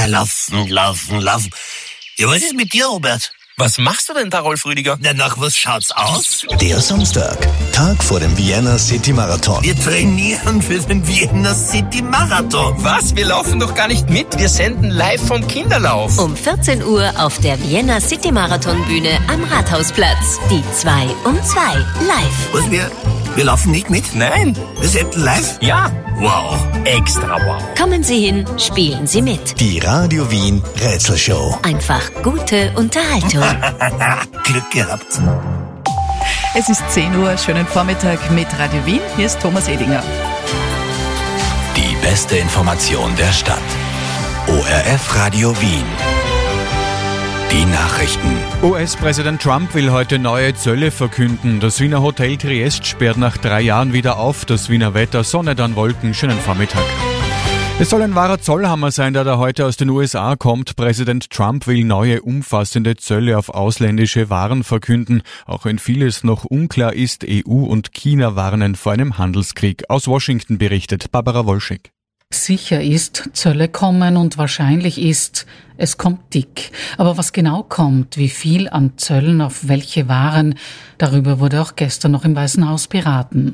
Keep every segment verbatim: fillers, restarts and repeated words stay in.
laufen, laufen, laufen. Ja, was ist mit dir, Robert? Was machst du denn da, Rolf Rüdiger? Na, nach was schaut's aus? Der Samstag, Tag vor dem Vienna City Marathon. Wir trainieren für den Vienna City Marathon. Was? Wir laufen doch gar nicht mit. Wir senden live vom Kinderlauf. Um vierzehn Uhr auf der Vienna City Marathon Bühne am Rathausplatz. Die zwei um zwei live. Was, wir, wir laufen nicht mit? Nein. Wir senden live? Ja. Wow. Extra wow. Kommen Sie hin, spielen Sie mit. Die Radio Wien Rätselshow. Einfach gute Unterhaltung. Glück gehabt. Es ist zehn Uhr, schönen Vormittag mit Radio Wien. Hier ist Thomas Edinger. Die beste Information der Stadt. O R F Radio Wien. Die Nachrichten. U S-Präsident Trump will heute neue Zölle verkünden. Das Wiener Hotel Triest sperrt nach drei Jahren wieder auf. Das Wiener Wetter, Sonne, dann Wolken. Schönen Vormittag. Es soll ein wahrer Zollhammer sein, der da heute aus den U S A kommt. Präsident Trump will neue, umfassende Zölle auf ausländische Waren verkünden. Auch wenn vieles noch unklar ist, E U und China warnen vor einem Handelskrieg. Aus Washington berichtet Barbara Wolschig. Sicher ist, Zölle kommen und wahrscheinlich ist, es kommt dick. Aber was genau kommt, wie viel an Zöllen auf welche Waren, darüber wurde auch gestern noch im Weißen Haus beraten.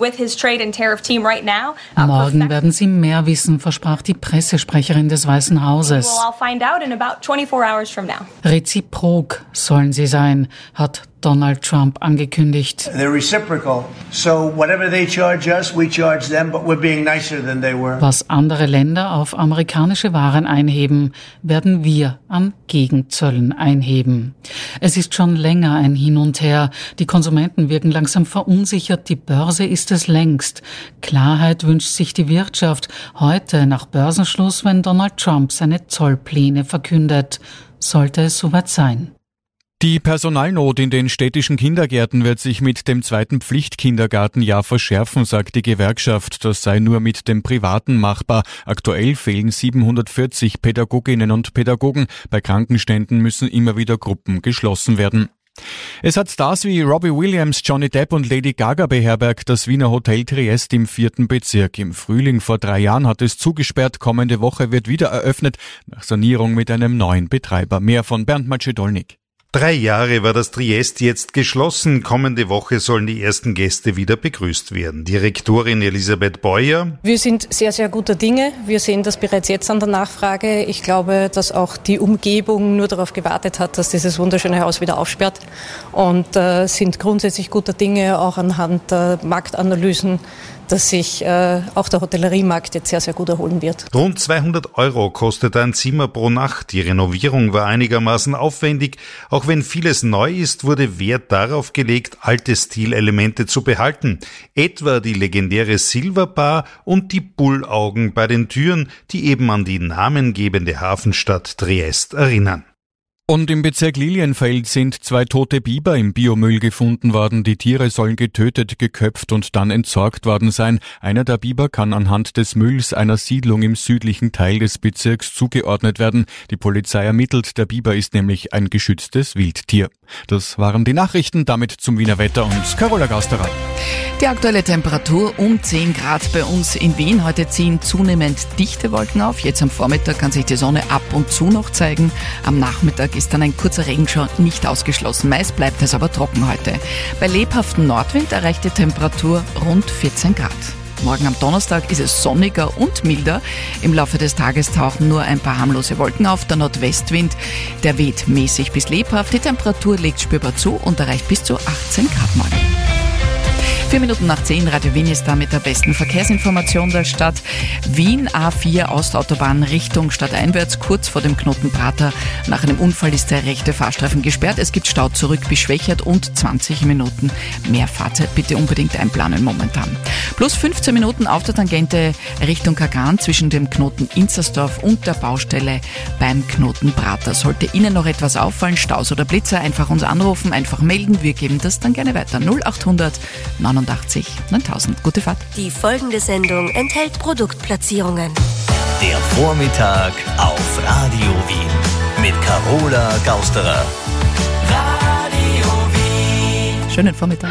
Morgen werden sie mehr wissen, versprach die Pressesprecherin des Weißen Hauses. Reziprok sollen sie sein, hat Donald Trump angekündigt. They're reciprocal. So whatever they charge us, we charge them, but we're being nicer than they were. Was andere Länder auf amerikanische Waren einheben, werden wir an Gegenzöllen einheben. Es ist schon länger ein Hin und Her. Die Konsumenten wirken langsam verunsichert. Die Börse ist es längst. Klarheit wünscht sich die Wirtschaft. Heute, nach Börsenschluss, wenn Donald Trump seine Zollpläne verkündet, sollte es soweit sein. Die Personalnot in den städtischen Kindergärten wird sich mit dem zweiten Pflichtkindergartenjahr verschärfen, sagt die Gewerkschaft. Das sei nur mit dem Privaten machbar. Aktuell fehlen siebenhundertvierzig Pädagoginnen und Pädagogen. Bei Krankenständen müssen immer wieder Gruppen geschlossen werden. Es hat Stars wie Robbie Williams, Johnny Depp und Lady Gaga beherbergt, das Wiener Hotel Triest im vierten Bezirk. Im Frühling vor drei Jahren hat es zugesperrt. Kommende Woche wird wieder eröffnet, nach Sanierung mit einem neuen Betreiber. Mehr von Bernd Macedolnik. Drei Jahre war das Triest jetzt geschlossen. Kommende Woche sollen die ersten Gäste wieder begrüßt werden. Direktorin Elisabeth Beuer. Wir sind sehr, sehr guter Dinge. Wir sehen das bereits jetzt an der Nachfrage. Ich glaube, dass auch die Umgebung nur darauf gewartet hat, dass dieses wunderschöne Haus wieder aufsperrt. Und äh, sind grundsätzlich guter Dinge, auch anhand der Marktanalysen, dass sich äh, auch der Hotelleriemarkt jetzt sehr, sehr gut erholen wird. Rund zweihundert Euro kostet ein Zimmer pro Nacht. Die Renovierung war einigermaßen aufwendig. Auch wenn vieles neu ist, wurde Wert darauf gelegt, alte Stilelemente zu behalten. Etwa die legendäre Silberbar und die Bullaugen bei den Türen, die eben an die namengebende Hafenstadt Triest erinnern. Und im Bezirk Lilienfeld sind zwei tote Biber im Biomüll gefunden worden. Die Tiere sollen getötet, geköpft und dann entsorgt worden sein. Einer der Biber kann anhand des Mülls einer Siedlung im südlichen Teil des Bezirks zugeordnet werden. Die Polizei ermittelt, der Biber ist nämlich ein geschütztes Wildtier. Das waren die Nachrichten, damit zum Wiener Wetter und Carola Gausterer. Die aktuelle Temperatur um zehn Grad bei uns in Wien. Heute ziehen zunehmend dichte Wolken auf. Jetzt am Vormittag kann sich die Sonne ab und zu noch zeigen. Am Nachmittag ist dann ein kurzer Regenschauer nicht ausgeschlossen. Meist bleibt es aber trocken heute. Bei lebhaftem Nordwind erreicht die Temperatur rund vierzehn Grad. Morgen am Donnerstag ist es sonniger und milder. Im Laufe des Tages tauchen nur ein paar harmlose Wolken auf. Der Nordwestwind, der weht mäßig bis lebhaft. Die Temperatur legt spürbar zu und erreicht bis zu achtzehn Grad morgen. Vier Minuten nach zehn, Radio Wien ist da mit der besten Verkehrsinformation der Stadt. Wien A vier Ostautobahn Richtung stadteinwärts, kurz vor dem Knoten Prater. Nach einem Unfall ist der rechte Fahrstreifen gesperrt. Es gibt Stau zurück bis Schwächert und zwanzig Minuten mehr Fahrzeit. Bitte unbedingt einplanen momentan. Plus fünfzehn Minuten auf der Tangente Richtung Kagan zwischen dem Knoten Inzersdorf und der Baustelle beim Knoten Prater. Sollte Ihnen noch etwas auffallen, Staus oder Blitzer, einfach uns anrufen, einfach melden. Wir geben das dann gerne weiter. null achthundert neunundachtzig neuntausend. Gute Fahrt. Die folgende Sendung enthält Produktplatzierungen. Der Vormittag auf Radio Wien mit Carola Gausterer. Radio Wien. Schönen Vormittag.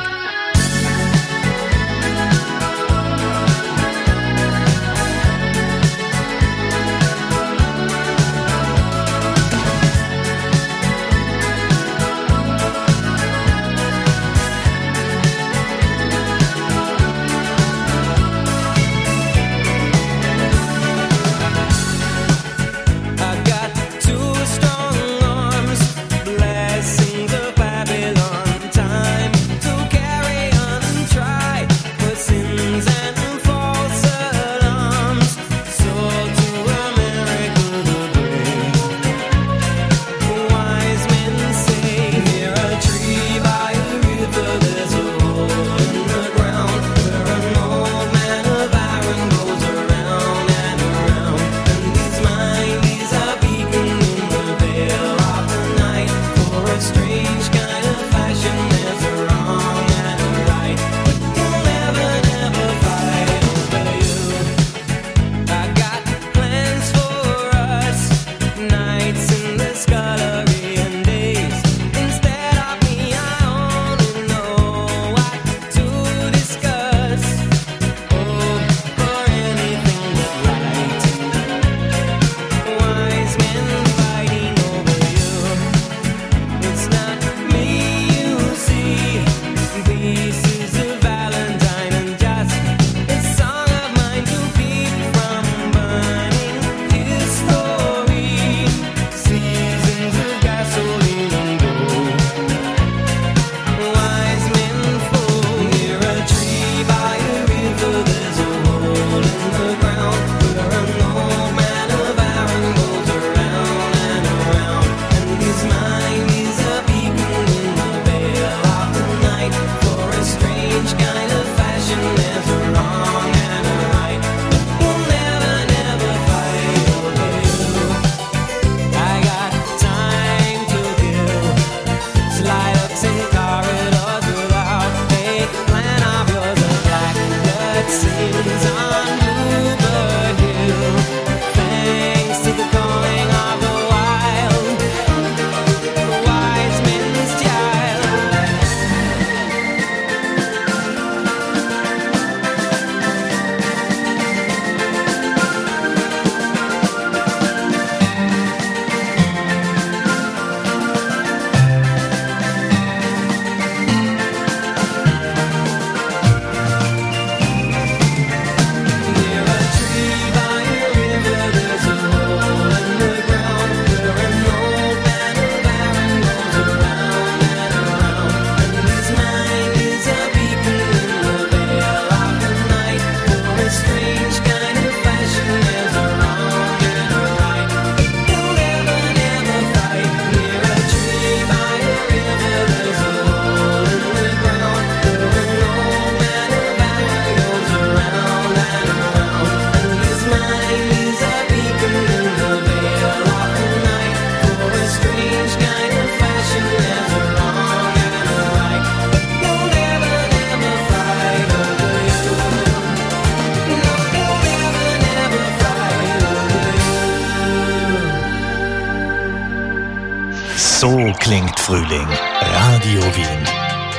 klingt Frühling. Radio Wien.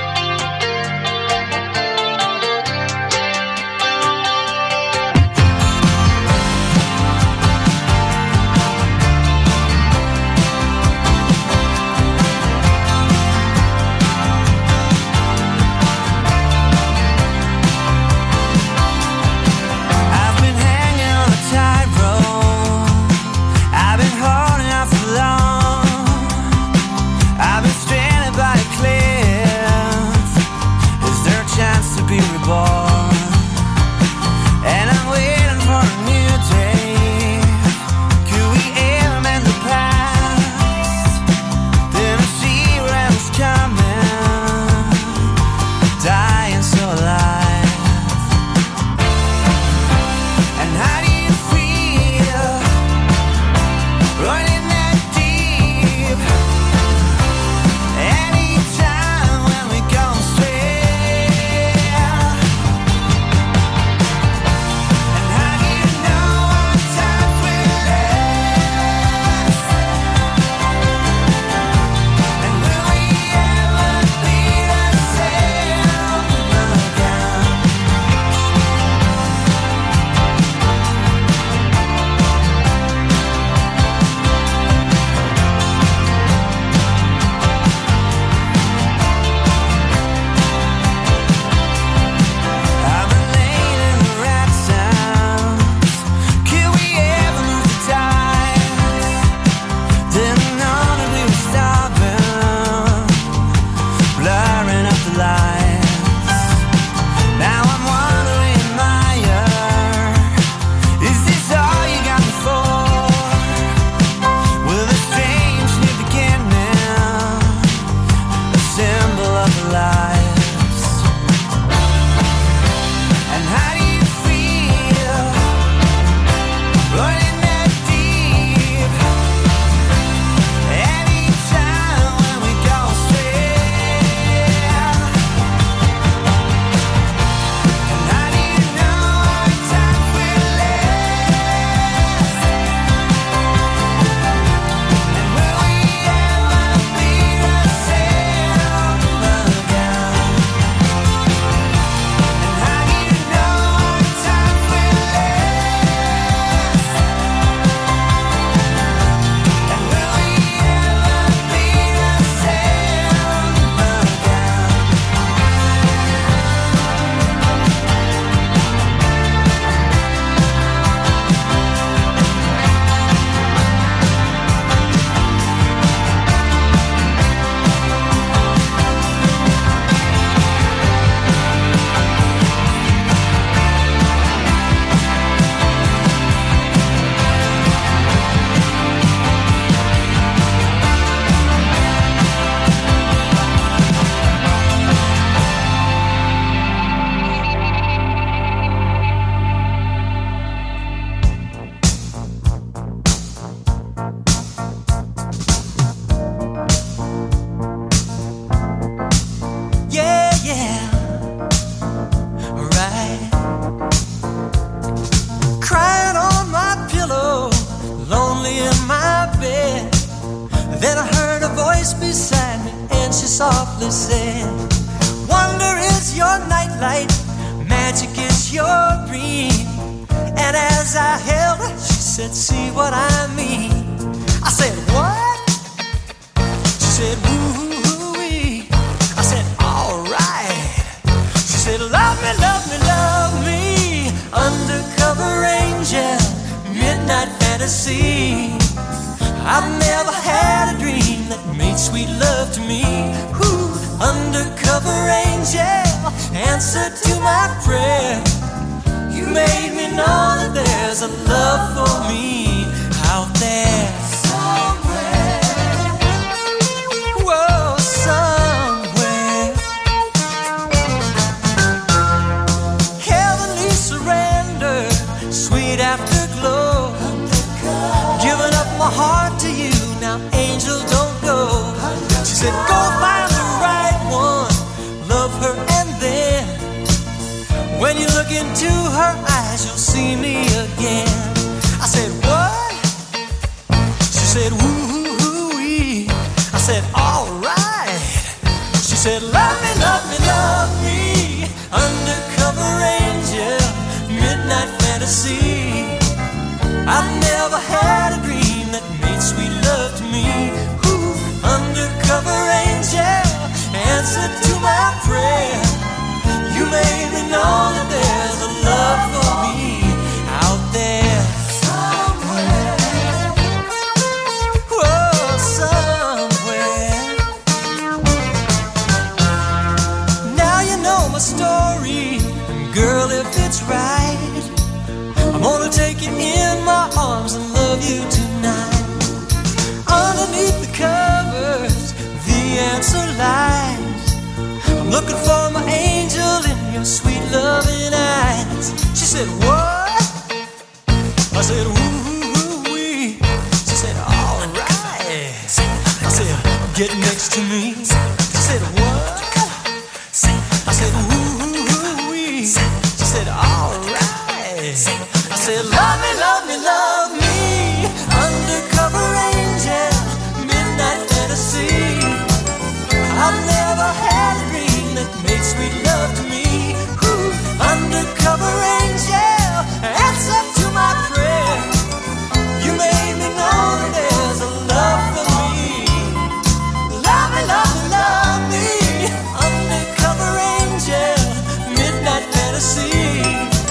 softly said, wonder is your nightlight, magic is your dream. And as I held her, she said, see what I mean. I said, what? She said, woo-wee. I said, all right. She said, love me, love me, love me, undercover angel, midnight fantasy. I've never had a dream that made sweet love to me. Ooh, undercover angel, answer to my prayer. You made me know that there's a love for me out there. Somewhere. Whoa, somewhere. Heavenly surrender, sweet afterglow. Giving up my heart to you, now angel don't go. She said go find the right one, love her and then when you look into her eyes you'll see me again. I said what? She said woo-wee. I said all a story, and girl, if it's right, I'm gonna take you in my arms and love you tonight. Underneath the covers, the answer lies. I'm looking for my angel in your sweet loving eyes. She said, what? I said, ooh-wee. She said, all right. I said, get next to me. She said, what? I said, ooh-wee. She said, all right. I said, love me, love me, love me. Undercover angel, midnight fantasy. I've never had a dream that made sweet love to me. Ooh, undercover angel, answer to my prayer. You made me know that there's a love for me. Love me, love me, love me. Undercover angel, midnight fantasy.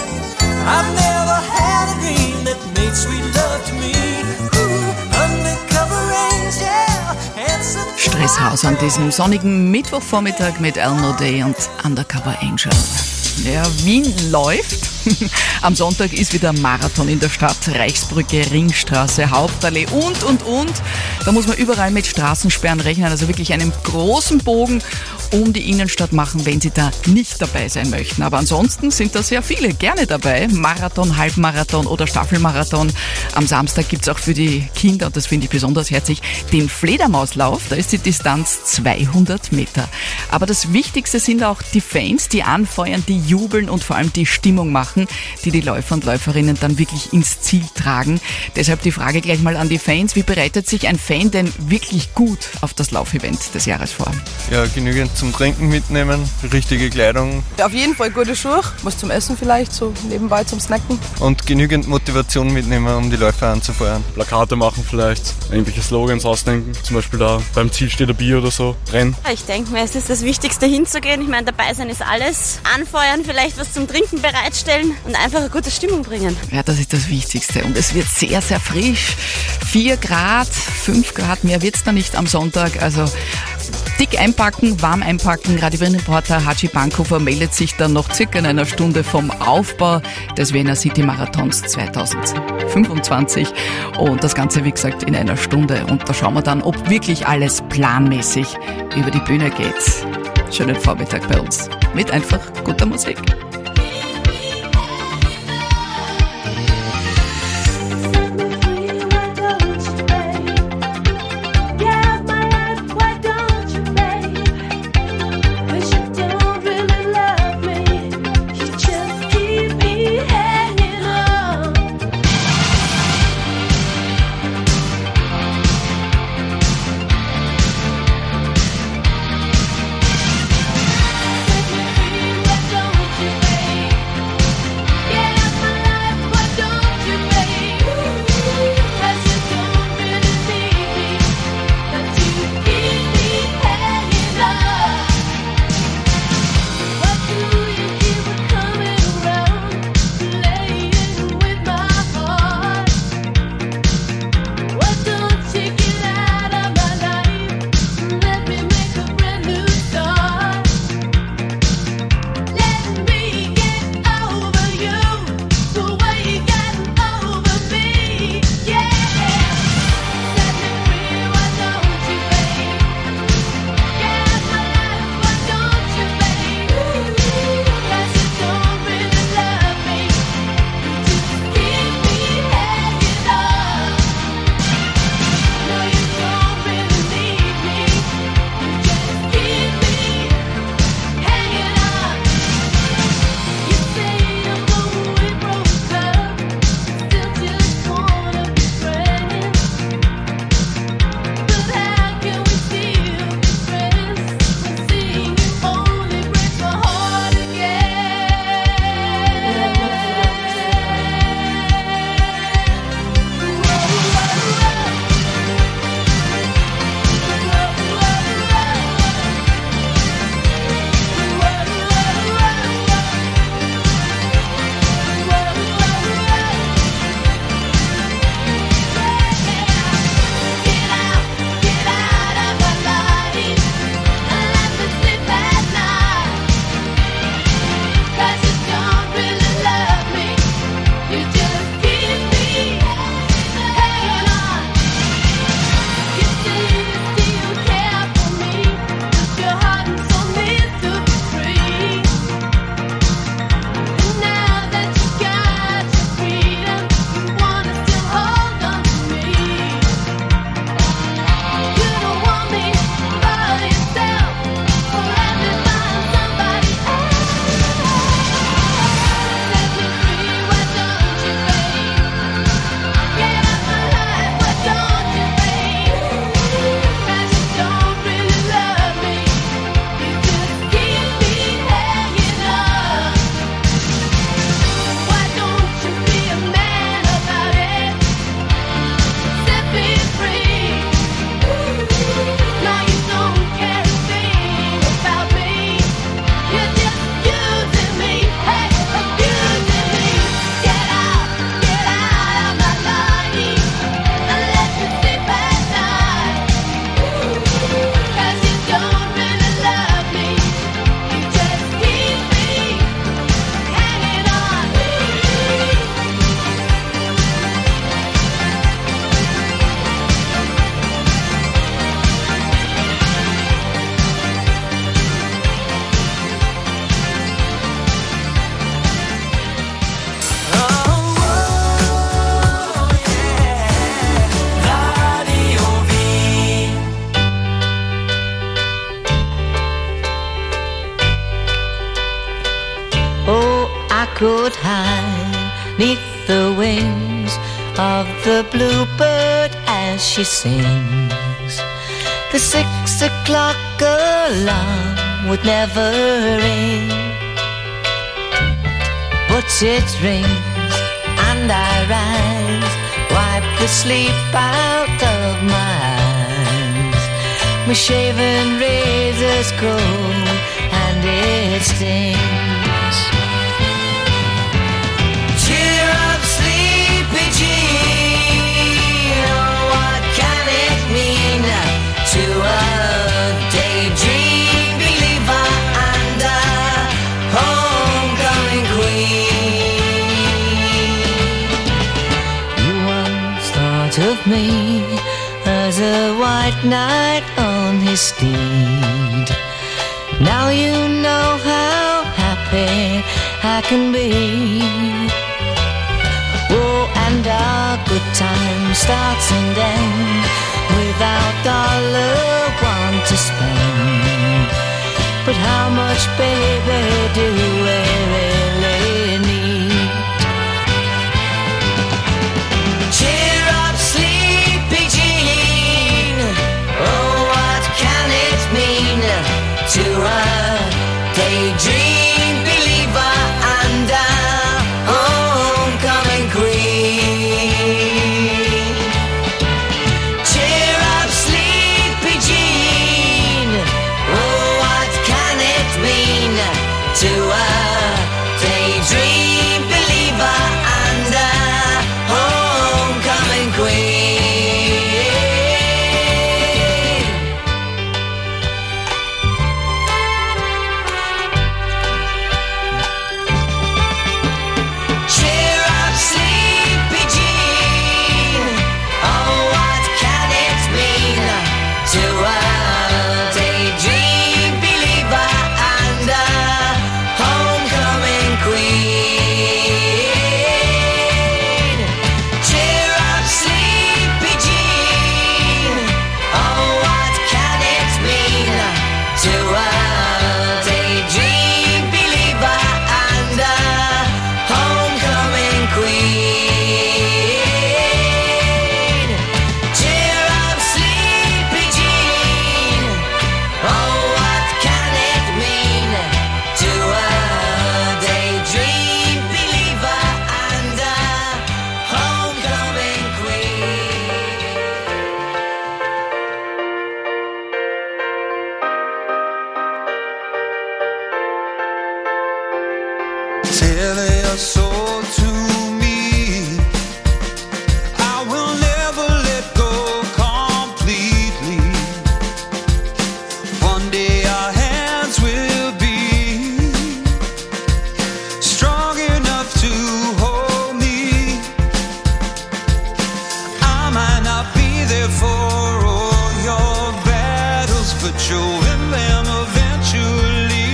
I've never had a dream that made sweet love to me. Ooh, undercover angel, answer to Stresshaus an diesem sonnigen Mittwochvormittag mit Elno Day und Undercover Angel. Ja, Wien läuft. Am Sonntag ist wieder Marathon in der Stadt. Reichsbrücke, Ringstraße, Hauptallee und, und, und. Da muss man überall mit Straßensperren rechnen, also wirklich einen großen Bogen um die Innenstadt machen, wenn Sie da nicht dabei sein möchten. Aber ansonsten sind da sehr viele gerne dabei. Marathon, Halbmarathon oder Staffelmarathon. Am Samstag gibt's auch für die Kinder, und das finde ich besonders herzig, den Fledermauslauf. Da ist die Distanz zweihundert Meter. Aber das Wichtigste sind auch die Fans, die anfeuern, die jubeln und vor allem die Stimmung machen, die die Läufer und Läuferinnen dann wirklich ins Ziel tragen. Deshalb die Frage gleich mal an die Fans. Wie bereitet sich ein Fan denn wirklich gut auf das Laufevent des Jahres vor? Ja, genügend zum Trinken mitnehmen, richtige Kleidung. Ja, auf jeden Fall gute Schuhe, was zum Essen vielleicht, so nebenbei zum Snacken. Und genügend Motivation mitnehmen, um die Läufer anzufeuern. Plakate machen vielleicht, irgendwelche Slogans ausdenken, zum Beispiel da beim Ziel steht ein Bier oder so, rennen. Ich denke mir, es ist das Wichtigste hinzugehen. Ich meine, dabei sein ist alles. Anfeuern, vielleicht was zum Trinken bereitstellen und einfach eine gute Stimmung bringen. Ja, das ist das Wichtigste. Und es wird sehr, sehr frisch. Vier Grad, fünf Grad, mehr wird's da nicht am Sonntag. Also dick einpacken, warm einpacken. Radio Wien Reporter Haji Bankhofer meldet sich dann noch circa in einer Stunde vom Aufbau des Vienna City Marathons zweitausendfünfundzwanzig. Und das Ganze, wie gesagt, in einer Stunde. Und da schauen wir dann, ob wirklich alles planmäßig über die Bühne geht. Schönen Vormittag bei uns. Mit einfach guter Musik. Don't you Oh, I could hide neath the wings of the bluebird as she sings. The six o'clock alarm would never ring, but it rings and I rise, wipe the sleep out of my eyes. My shaven razor's cold and it stings. Cheer up, sleepy Jean, oh, what can it mean to a daydream believer and a homecoming queen? You once thought of me as a white knight on his steed. Now you know how happy I can be. Oh, and our good time starts and ends without dollar one to spend. But how much, baby, do we really need? Cheer up, sleepy Jean, oh, what can it mean to a daydream believer and a homecoming queen? Cheer up, sleepy Jean, oh, what can it mean to a daydream believer and a homecoming queen? Cheer up, sleepy Jean, oh, what can it mean to a daydream believer and a homecoming queen? Cheer up, sleepy Jean, oh, what can it mean to a daydream believer and a homecoming queen? Cheer up, sleepy Jean, oh, what can it mean to a daydream believer and a homecoming queen? Tell your soul to me, I will never let go completely. One day our hands will be strong enough to hold me. I might not be there for all your battles, but you'll win them eventually.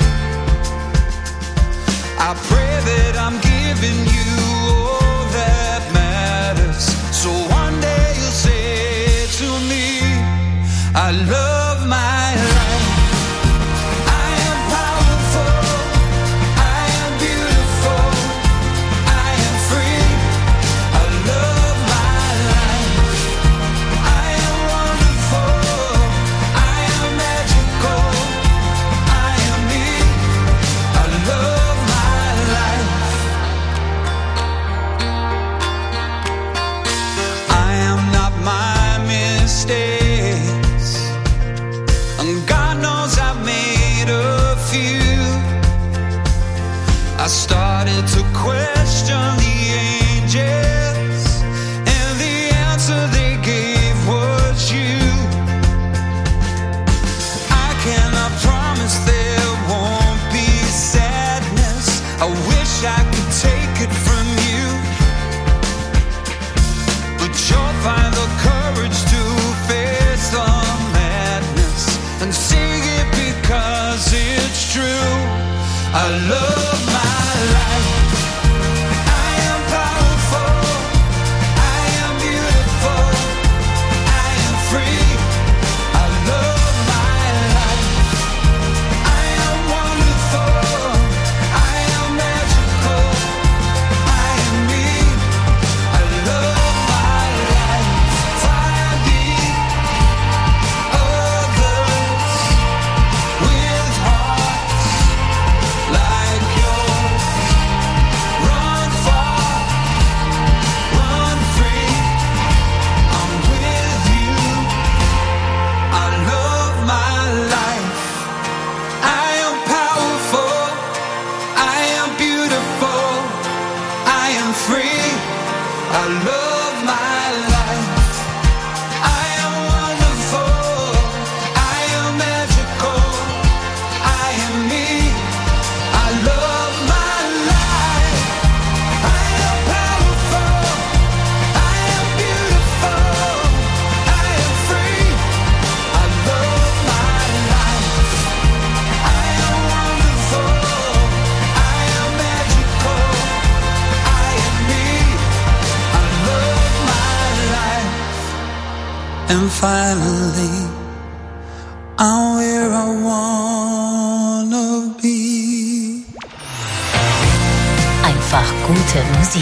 I pray that I'm giving you all that matters, so one day you'll say to me, I love my life. I am powerful, I am beautiful, I am free. I love my life. I am wonderful, I am magical, I am me. I love my life. I am not my mistakes, and God knows I've made a few. I started to question the angels, and the answer they gave was you. I cannot promise there won't be sadness. I wish I could take it from you, but you'll find the courage to face the madness and say it because it's true. I love my life. I am powerful, I am beautiful, I am free. I love my life. I am wonderful, I am love my life. I am wonderful. I am magical. I am me. I love my life. I am powerful. I am beautiful. I am free. I love my life. I am wonderful. I am magical. I am me. I love my life. And finally, I'm where I wanna be. Einfach gute Musik.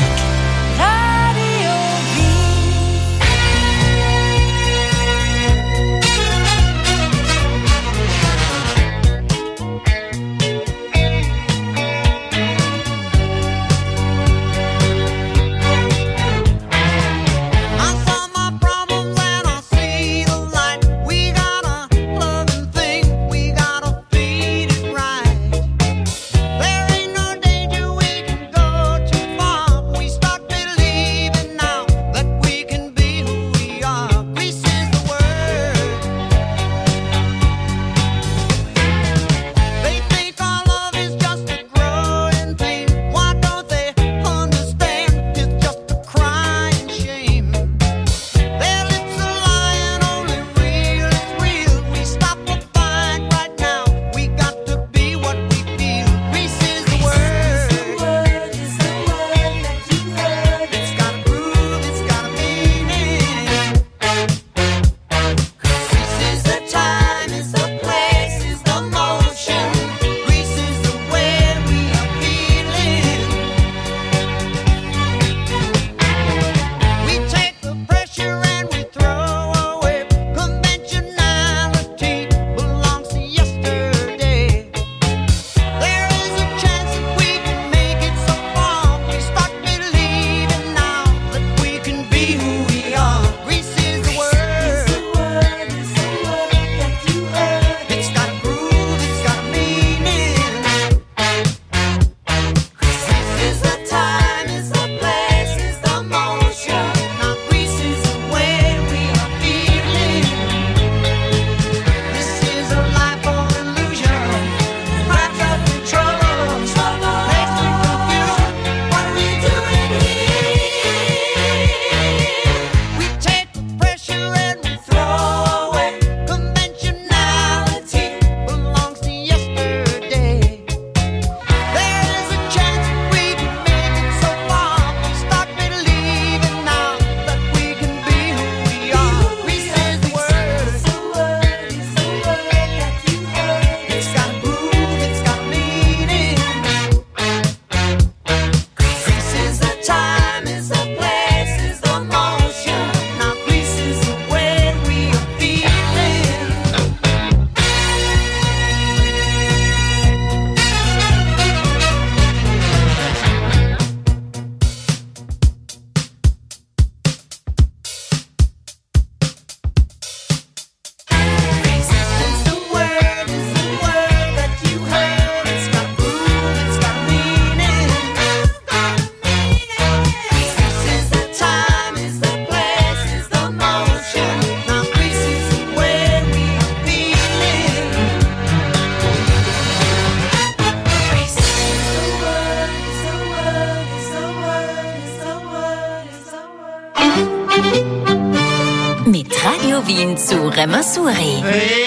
Mit Radio Wien zu Remassuri.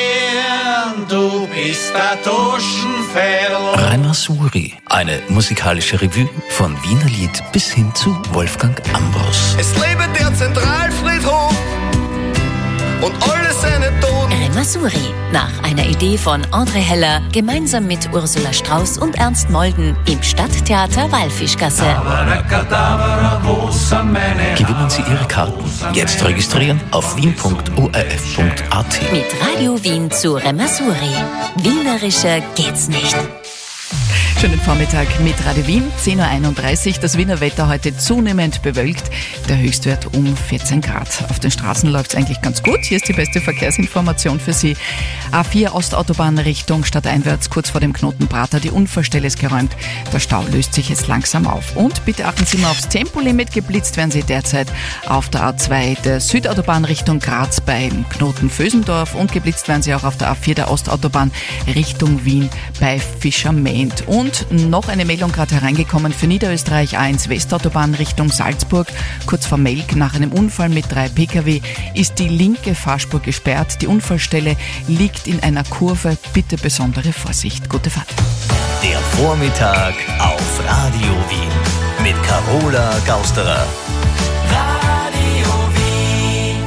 Während du bist der Taschenfädel. Remassuri, eine musikalische Revue von Wiener Lied bis hin zu Wolfgang Ambros. Es lebe der Zentralfriedhof und alle seine Toten. Remassuri, nach einer Idee von André Heller, gemeinsam mit Ursula Strauß und Ernst Molden im Stadttheater Walfischgasse. Gewinnen Sie Ihre Karten. Jetzt registrieren auf wien punkt o r f punkt a t. Mit Radio Wien zu Remassuri. Wienerischer geht's nicht. Schönen Vormittag mit Radio Wien, zehn Uhr einunddreißig. Das Wiener Wetter heute zunehmend bewölkt. Der Höchstwert um vierzehn Grad. Auf den Straßen läuft es eigentlich ganz gut. Hier ist die beste Verkehrsinformation für Sie. A vier Ostautobahn Richtung stadteinwärts, kurz vor dem Knoten Prater. Die Unfallstelle ist geräumt. Der Stau löst sich jetzt langsam auf. Und bitte achten Sie mal aufs Tempolimit. Geblitzt werden Sie derzeit auf der A zwei der Südautobahn Richtung Graz beim Knoten Vösendorf. Und geblitzt werden Sie auch auf der A vier der Ostautobahn Richtung Wien bei Fischerment. Und noch eine Meldung gerade hereingekommen für Niederösterreich. A eins Westautobahn Richtung Salzburg. Kurz vor Melk nach einem Unfall mit drei Pkw ist die linke Fahrspur gesperrt. Die Unfallstelle liegt in einer Kurve. Bitte besondere Vorsicht. Gute Fahrt. Der Vormittag auf Radio Wien mit Carola Gausterer. Radio Wien.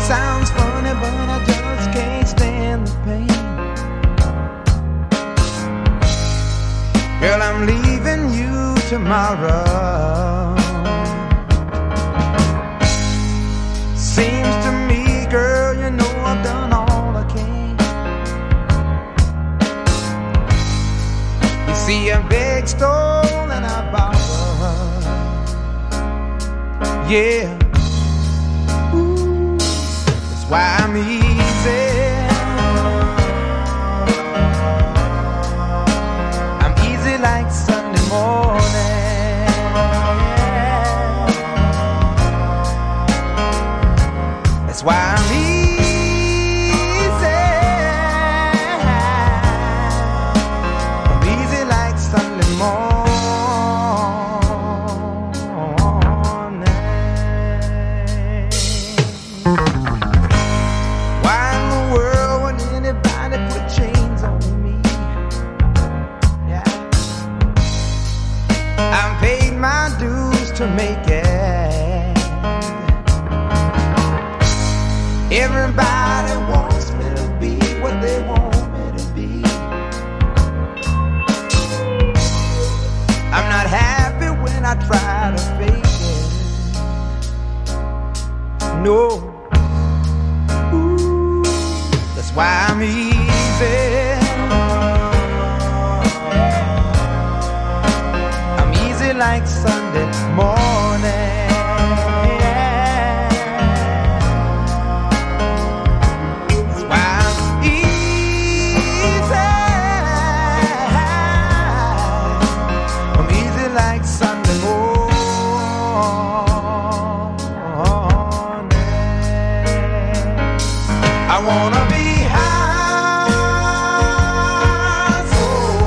sounds funny, but I just can't stand the pain. Girl, I'm leaving you tomorrow. Seems to me, girl, you know I've done all I can. You see, I beg, stole, and I borrowed. Yeah. Ooh, that's why I'm easy. I'm easy like Sunday morning. That's why I'm easy. I'm easy like Sunday morning. Why in the world would anybody put chains on me? Yeah, I've paid my dues to make it. Everybody wants me to be what they want me to be. I'm not happy when I try to fake it. No. Ooh, that's why I'm easy. I'm easy like Sunday morning. I wanna be high, so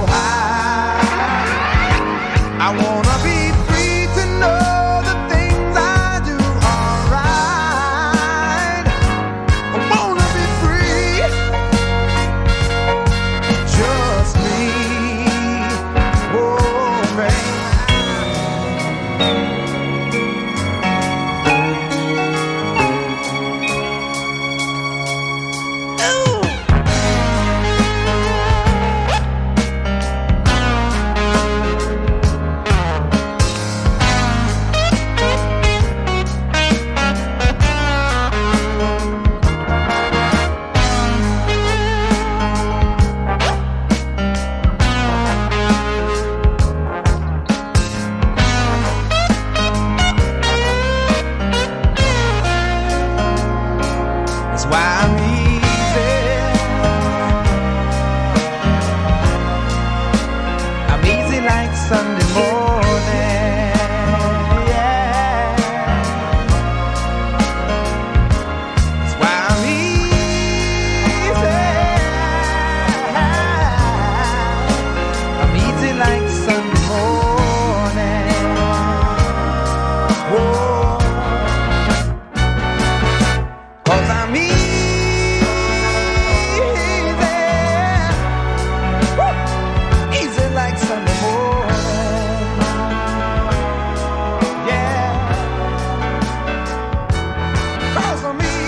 high. I wanna be free to know the things I do are right. I wanna be free, just me, oh man. That's why I'm easy. I'm easy like Sunday morning. Yeah. That's why I'm easy. I'm easy like Sunday morning. Whoa. Cause I'm easy, Woo! Easy like Sunday morning, yeah, cause I'm easy.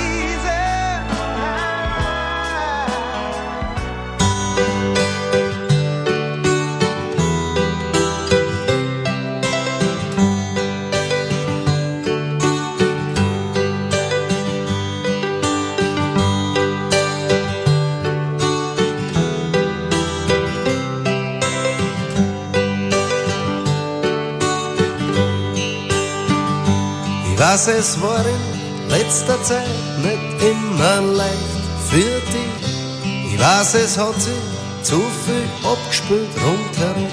Ich weiß, es war in letzter Zeit nicht immer leicht für dich. Ich weiß, es hat sich zu viel abgespielt rundherum.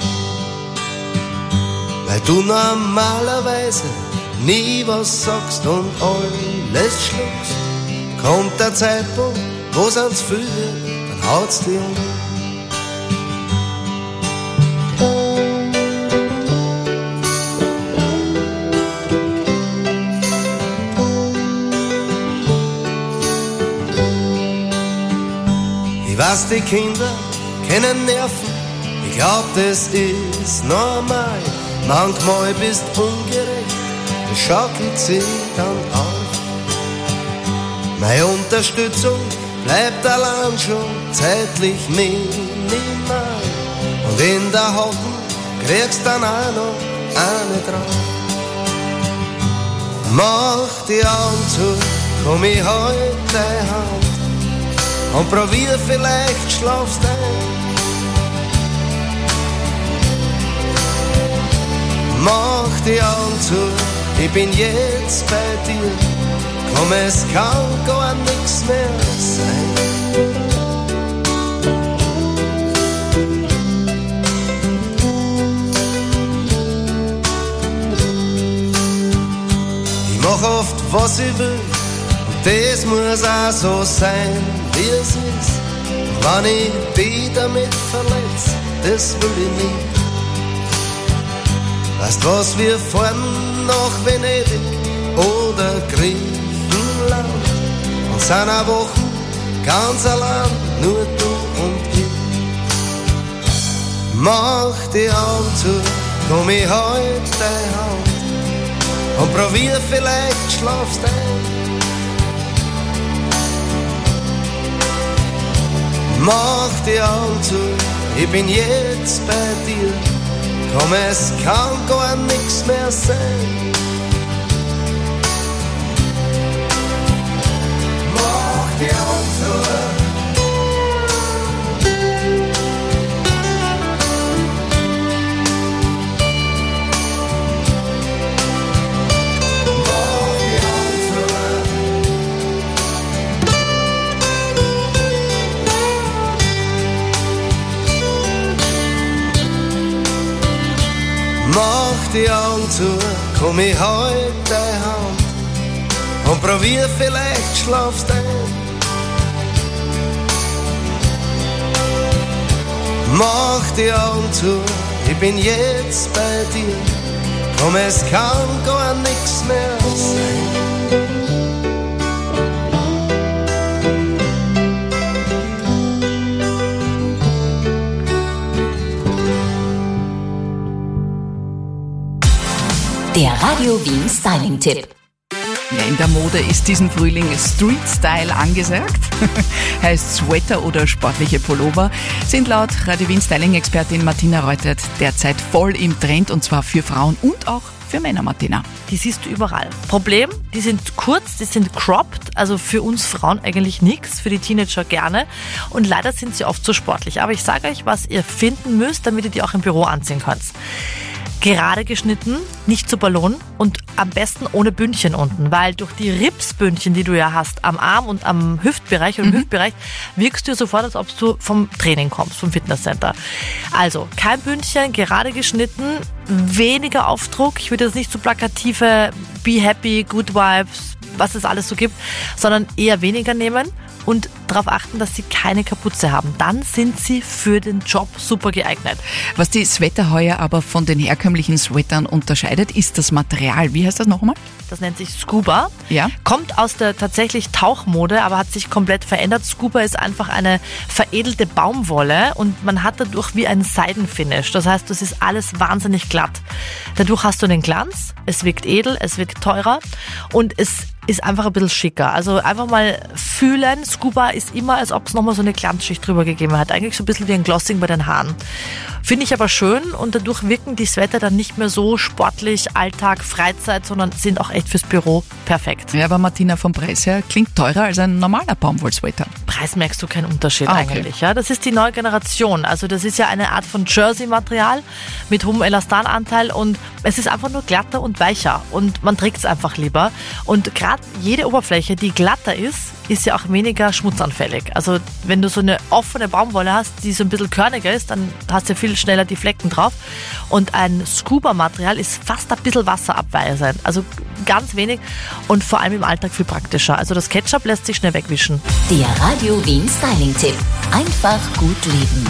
Weil du normalerweise nie was sagst und alles schluckst. Kommt der Zeitpunkt, wo's ans viel wird, dann haut's dich um. Ich weiß, die Kinder kennen Nerven, ich glaub, das ist normal. Manchmal bist ungerecht, das schaukelt sich dann auf. Meine Unterstützung bleibt allein schon zeitlich minimal. Und in der Hoffnung kriegst dann auch noch eine drauf. Mach die Augen zu, komm ich halt deine Hand und probier, vielleicht schlafst ein. Mach die Augen zu, ich bin jetzt bei dir, komm, es kann gar nichts mehr sein. Ich mach oft, was ich will, und das muss auch so sein, wie es ist. Wenn ich dich damit verletz, das will ich nicht. Weißt was, wir fahren nach Venedig oder Griechenland und sind eine Woche ganz allein, nur du und ich. Mach die Augen zu, komm ich halt deine Hand und probier, vielleicht schlafst ein. Mach die Augen zu, ich bin jetzt bei dir, komm, es kann gar nichts mehr sein. Mach die Augen zu. Mach die Augen zu, komm ich halt deine Hand und probier, vielleicht schlafst ein. Mach die Augen zu, ich bin jetzt bei dir, komm, es kann gar nichts mehr sein. Der Radio Wien Styling-Tipp. Ja, in der Mode ist diesen Frühling Street-Style angesagt. Heißt Sweater oder sportliche Pullover sind laut Radio Wien Styling-Expertin Martina Reutert derzeit voll im Trend, und zwar für Frauen und auch für Männer, Martina. Die siehst du überall. Problem, die sind kurz, die sind cropped, also für uns Frauen eigentlich nichts, für die Teenager gerne, und leider sind sie oft zu sportlich. Aber ich sage euch, was ihr finden müsst, damit ihr die auch im Büro anziehen könnt. Gerade geschnitten, nicht zu Ballon und am besten ohne Bündchen unten, weil durch die Ripsbündchen, die du ja hast, am Arm und am Hüftbereich und im mhm. Hüftbereich, wirkst du ja sofort, als ob du vom Training kommst, vom Fitnesscenter. Also kein Bündchen, gerade geschnitten, weniger Aufdruck. Ich würde jetzt nicht so plakative Be Happy, Good Vibes, was es alles so gibt, sondern eher weniger nehmen. Und darauf achten, dass sie keine Kapuze haben. Dann sind sie für den Job super geeignet. Was die Sweater heuer aber von den herkömmlichen Sweatern unterscheidet, ist das Material. Wie heißt das nochmal? Das nennt sich Scuba. Ja. Kommt aus der tatsächlich Tauchmode, aber hat sich komplett verändert. Scuba ist einfach eine veredelte Baumwolle und man hat dadurch wie ein Seidenfinish. Das heißt, das ist alles wahnsinnig glatt. Dadurch hast du den Glanz, es wirkt edel, es wirkt teurer und es ist einfach ein bisschen schicker. Also einfach mal fühlen. Scuba ist immer, als ob es nochmal so eine Glanzschicht drüber gegeben hat. Eigentlich so ein bisschen wie ein Glossing bei den Haaren. Finde ich aber schön und dadurch wirken die Sweater dann nicht mehr so sportlich, Alltag, Freizeit, sondern sind auch echt fürs Büro perfekt. Ja, aber Martina, vom Preis her klingt teurer als ein normaler Baumwollsweater. Preis merkst du keinen Unterschied ah, okay. eigentlich. Ja, das ist die neue Generation. Also das ist ja eine Art von Jersey-Material mit hohem Elastananteil und es ist einfach nur glatter und weicher und man trägt es einfach lieber. Und gerade jede Oberfläche, die glatter ist, ist ja auch weniger schmutzanfällig. Also wenn du so eine offene Baumwolle hast, die so ein bisschen körniger ist, dann hast du viel schneller die Flecken drauf. Und ein Scuba-Material ist fast ein bisschen wasserabweisend. Also ganz wenig und vor allem im Alltag viel praktischer. Also das Ketchup lässt sich schnell wegwischen. Der Radio Wien Styling-Tipp. Einfach gut leben.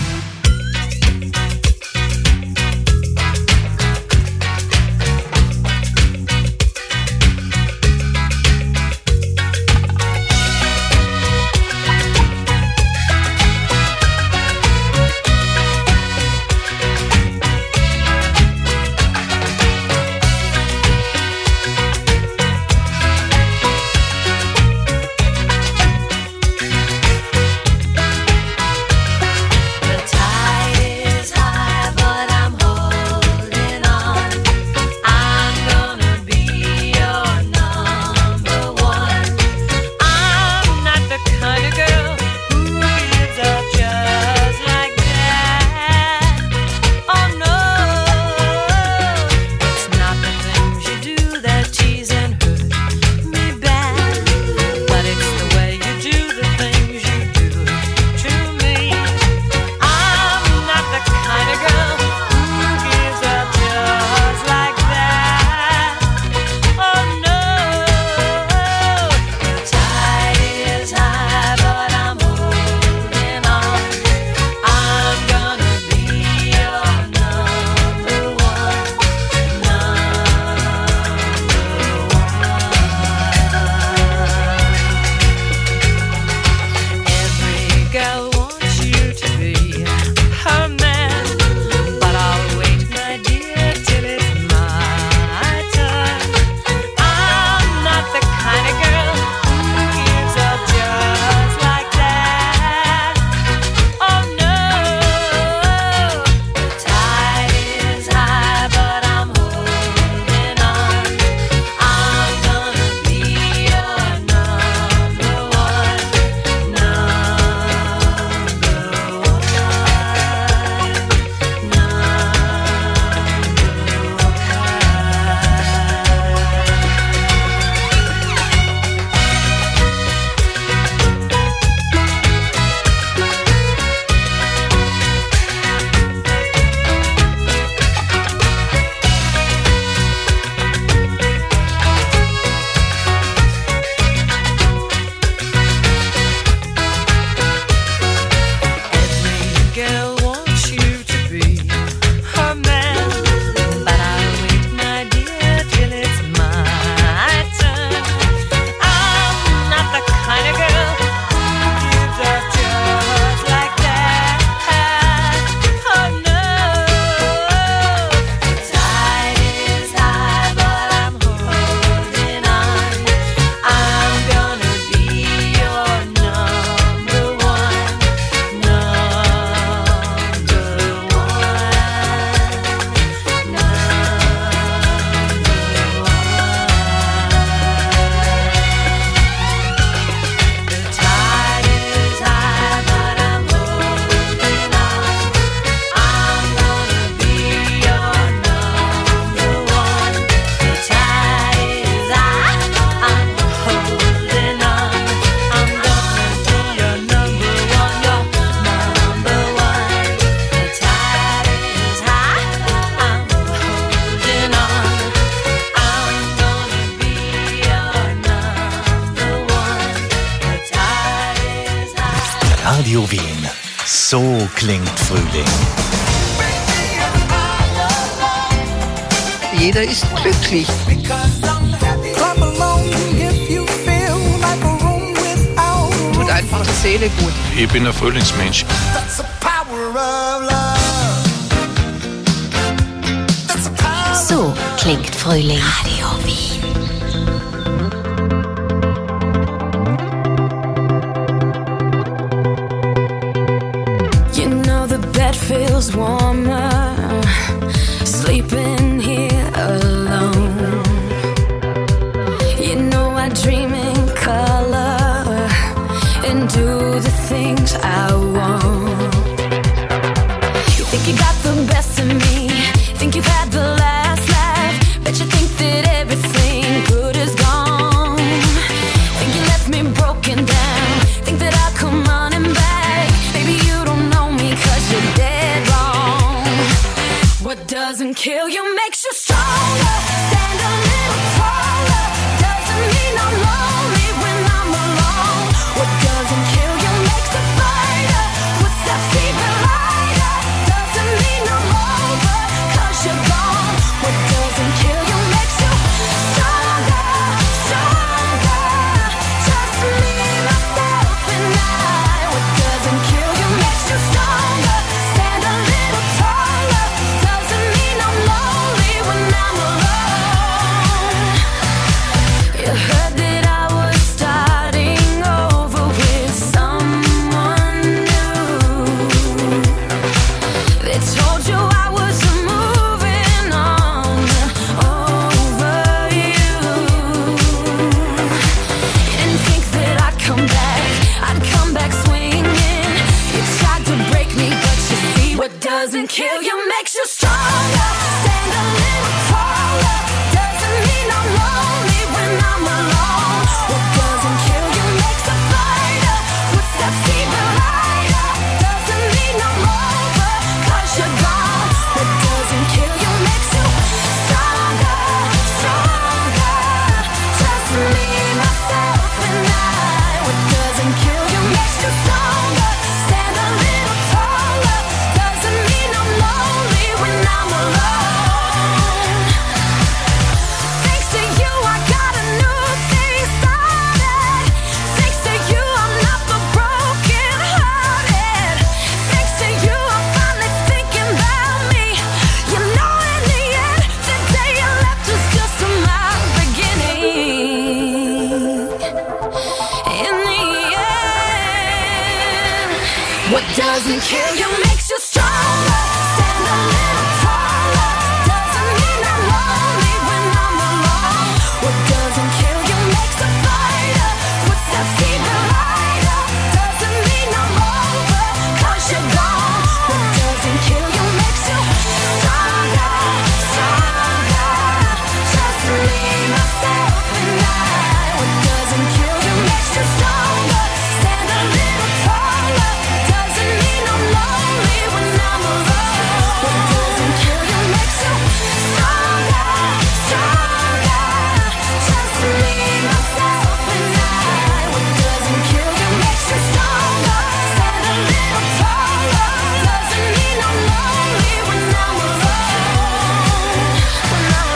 Radio Wien. So klingt Frühling. Jeder ist glücklich. Tut einfach der Seele gut. Ich bin ein Frühlingsmensch. So klingt Frühling. Radio Wien. You know the bed feels warmer, sleeping here alone. You know I dream in color and do the things I want. You think you got the best of me, think you've had the last laugh, bet you think that everything good is gone. Think you left me broken down, think that I'll come running back. Baby, you don't know me 'cause you're dead wrong. What doesn't kill you makes you stronger. Stand a little taller. Doesn't mean I'm lonely when I'm alone. What doesn't kill you makes a fighter. Footsteps even lighter. Doesn't mean I'm over 'cause you're gone. What doesn't kill you makes you stronger, stronger. Just me, myself, and I. What doesn't kill you makes you stronger. Stand a little taller. Doesn't mean I'm lonely when I'm alone. You heard that I was starting over with someone new. They told you I was moving on over you. You didn't think that I'd come back, I'd come back swinging. You tried to break me, but you see what doesn't kill you makes you stronger. Stand a little taller. Doesn't mean I'm lonely when I'm alone. What doesn't kill you makes a fighter. Footsteps even lighter. Doesn't mean I'm over 'cause you're gone. What doesn't kill you makes you stronger, stronger. Just me, myself, and I. What doesn't kill you makes you stronger. Stand a little taller. Doesn't mean I'm lonely when I'm alone. Thanks to you, I got a new thing started. Thanks to you, I'm not the broken hearted. Thanks to you, I'm finally thinking about me. You know, in the end, the day you left was just my beginning. In the end, what doesn't kill you makes you stronger. Stand a little taller. Doesn't mean I'm lonely when I'm alone. What doesn't kill you makes a fighter. Footsteps even lighter. Doesn't mean I'm over 'cause you're gone. What doesn't kill you makes you stronger, stronger. Just me, myself, and I. What doesn't kill you makes you stronger. Stand a little taller. Doesn't mean I'm lonely when I'm alone. What doesn't kill you makes you stronger, stronger. Just me, myself, and I. What doesn't kill you makes you stronger. Stand a little taller. Doesn't mean I'm lonely when I'm alone. When I'm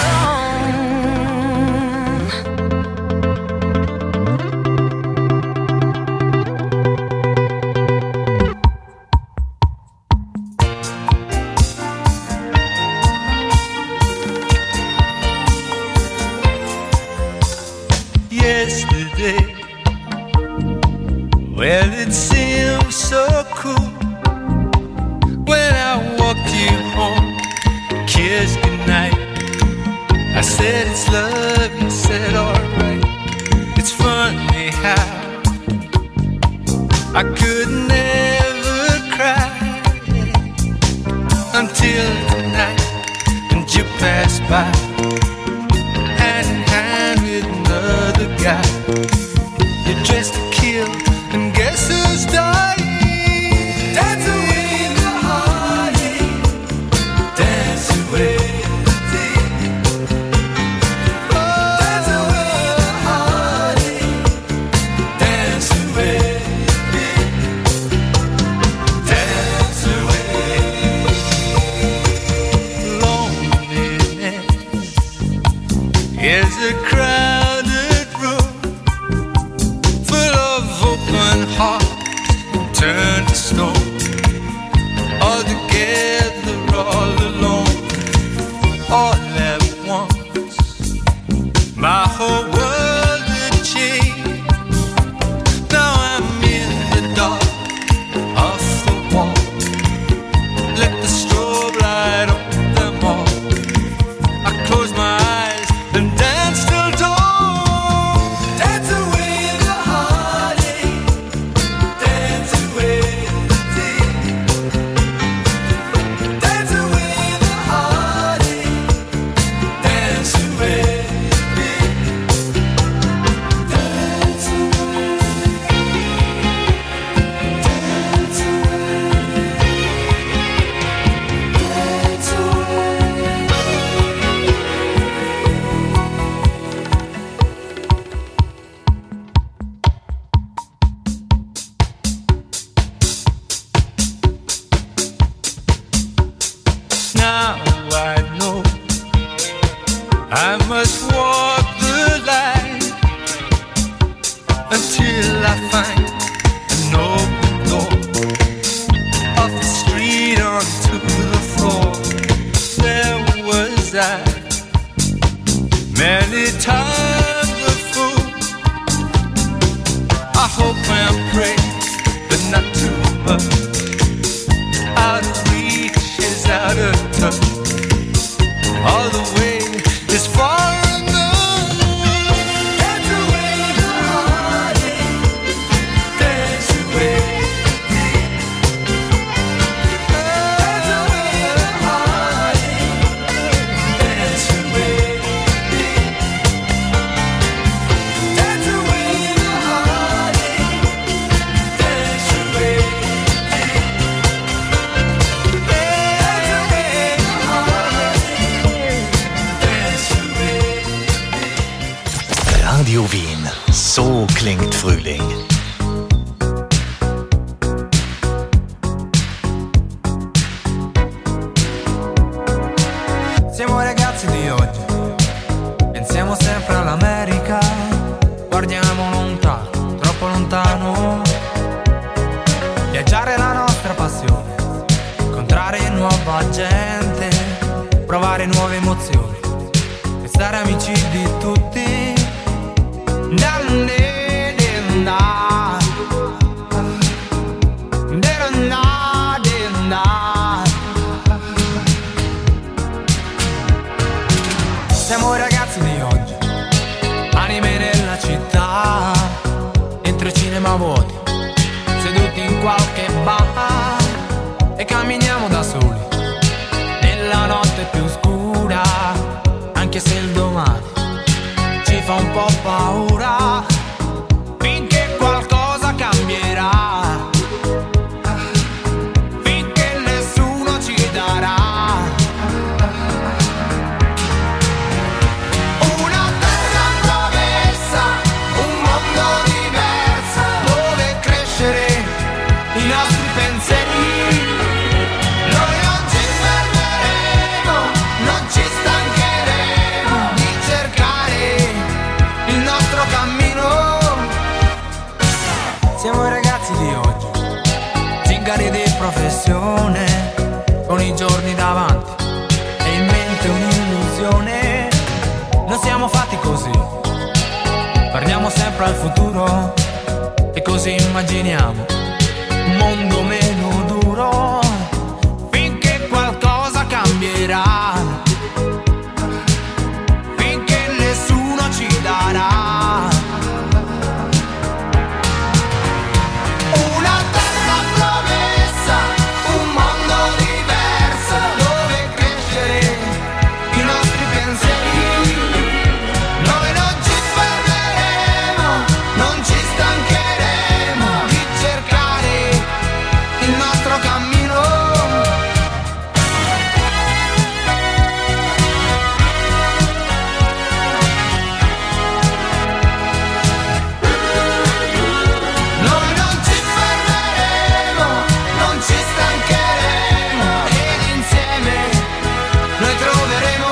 Yesterday, well, it seemed so cool when I walked you home, kissed goodnight. I said it's love, you said alright. It's funny how I could never cry until tonight, and you passed by, hand in hand with another guy. You're dressed to kill, and guess who's dying? Dance away the heartache, dance away the day. Oh, dance away the heartache, dance away the day. I must walk the line until I find an open door, off the street onto the floor. There was I, many times a fool. I hope and pray, but not too much. Out of reach is out of touch. All the way is far enough. Dance away the heartache. Dance away. Dance away the heartache. Dance away. Dance away the heartache. Dance away. Dance away the heartache. Dance away. Radio Wien. So klingt Frühling. Siamo ragazzi di oggi, pensiamo sempre all'America, guardiamo lontano, troppo lontano. Viaggiare è la nostra passione, incontrare nuova gente, provare nuove emozioni, e stare amici di tutti. Siamo ragazzi di oggi, anime nella città, dentro cinema vuoti, seduti in qualche bar, e camminiamo da soli nella notte più scura, anche se il domani ci fa un po' paura, finché qualcosa cambierà, finché nessuno ci darà una terra promessa, un mondo diverso, dove crescere i nostri pensieri. Noi non ci fermeremo, non ci stancheremo di cercare il nostro cammino. Siamo i ragazzi di oggi, zingari di professione, con i giorni davanti e in mente un'illusione. Non siamo fatti così, guardiamo sempre al futuro e così immaginiamo un mondo meno duro, finché qualcosa cambierà, finché nessuno ci darà una terra promessa, un mondo diverso, dove crescere i nostri pensieri. Noi non ci fermeremo, non ci stancheremo di cercare il nostro cammino. Noi non ci fermeremo, non ci stancheremo, ed insieme noi troveremo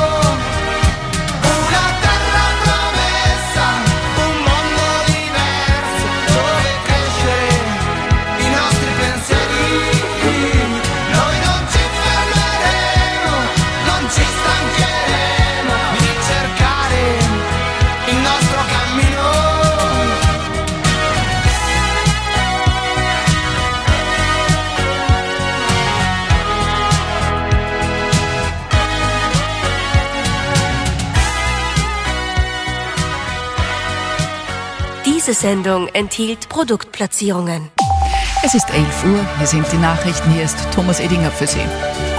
una terra promessa, un mondo diverso, dove crescere i nostri pensieri. Noi non ci fermeremo, non ci stancheremo di cercare il nostro cammino. Diese Sendung enthielt Produktplatzierungen. Es ist elf Uhr, hier sind die Nachrichten, hier ist Thomas Edinger für Sie.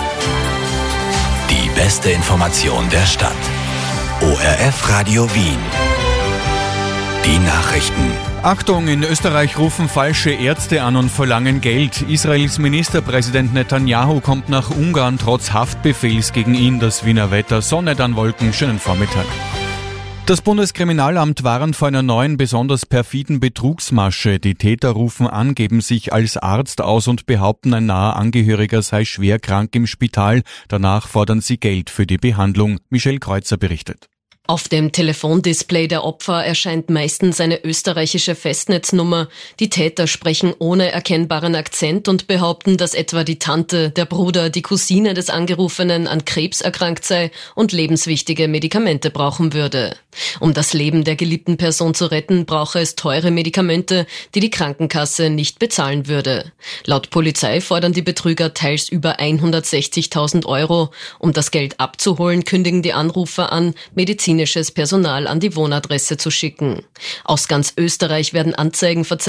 Die beste Information der Stadt. O R F Radio Wien. Die Nachrichten. Achtung, in Österreich rufen falsche Ärzte an und verlangen Geld. Israels Ministerpräsident Netanyahu kommt nach Ungarn trotz Haftbefehls gegen ihn. Das Wiener Wetter, Sonne, dann Wolken. Schönen Vormittag. Das Bundeskriminalamt warnt vor einer neuen, besonders perfiden Betrugsmasche. Die Täter rufen an, geben sich als Arzt aus und behaupten, ein naher Angehöriger sei schwer krank im Spital. Danach fordern sie Geld für die Behandlung. Michelle Kreuzer berichtet. Auf dem Telefondisplay der Opfer erscheint meistens eine österreichische Festnetznummer. Die Täter sprechen ohne erkennbaren Akzent und behaupten, dass etwa die Tante, der Bruder, die Cousine des Angerufenen an Krebs erkrankt sei und lebenswichtige Medikamente brauchen würde. Um das Leben der geliebten Person zu retten, brauche es teure Medikamente, die die Krankenkasse nicht bezahlen würde. Laut Polizei fordern die Betrüger teils über hundertsechzigtausend Euro. Um das Geld abzuholen, kündigen die Anrufer an, Medizin Personal an die Wohnadresse zu schicken. Aus ganz Österreich werden Anzeigen verzeichnet.